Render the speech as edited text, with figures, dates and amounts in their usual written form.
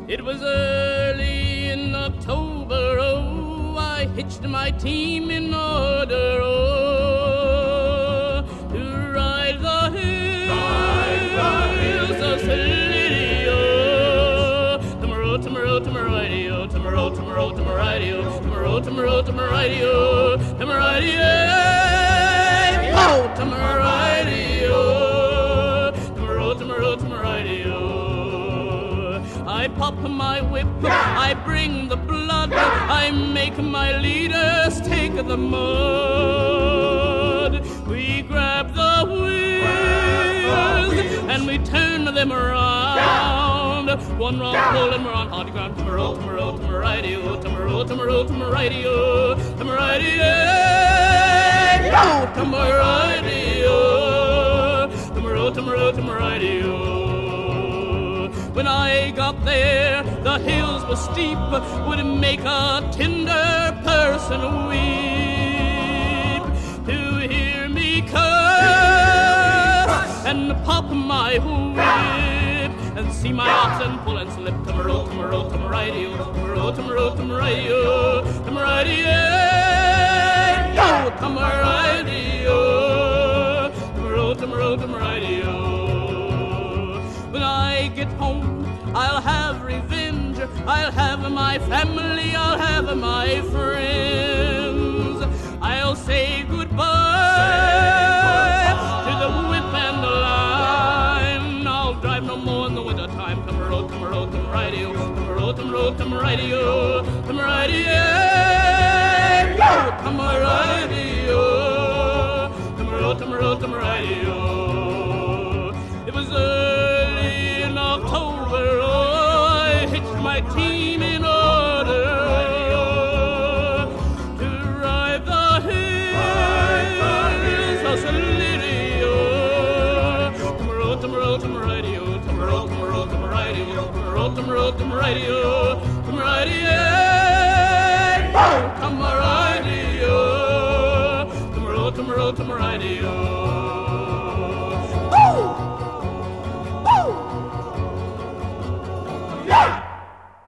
It was early in October, oh, I hitched my team in order, oh, to ride the hills of Salidio. Tomorrow, tomorrow, tomorrow, tomorrow, tomorrow, tomorrow, tomorrow, tomorrow, tomorrow, tomorrow, oh, tomorrow, tomorrow. I pop my whip, I bring the blood, I make my leaders take the mud. We grab the wheels and we turn them around. One wrong pull and we're on hard ground. Tomorrow, tomorrow, tomorrow, tomorrow, tomorrow, tomorrow, tomorrow, tomorrow, tomorrow. When I got there, the hills were steep, would make a tender person weep. To hear me curse and pop my whip and see my oxen pull and slip. Tomorrow, tomorrow, tomorrow, tomorrow, tomorrow, tomorrow, tomorrow, tomorrow, tomorrow. When I get home, I'll have revenge. I'll have my family, I'll have my friends. I'll say goodbye to the whip and the line. I'll drive no more in the winter time. Tomorrow, tomorrow, tomorrow, tomorrow, tomorrow, tomorrow, tomorrow, tomorrow, tomorrow. It was early in October, oh, I hitched my team in order to ride the hills of Salidio. Tomorrow, tomorrow, tomorrow, tomorrow, tomorrow, tomorrow, tomorrow, tomorrow, tomorrow, tomorrow, tomorrow.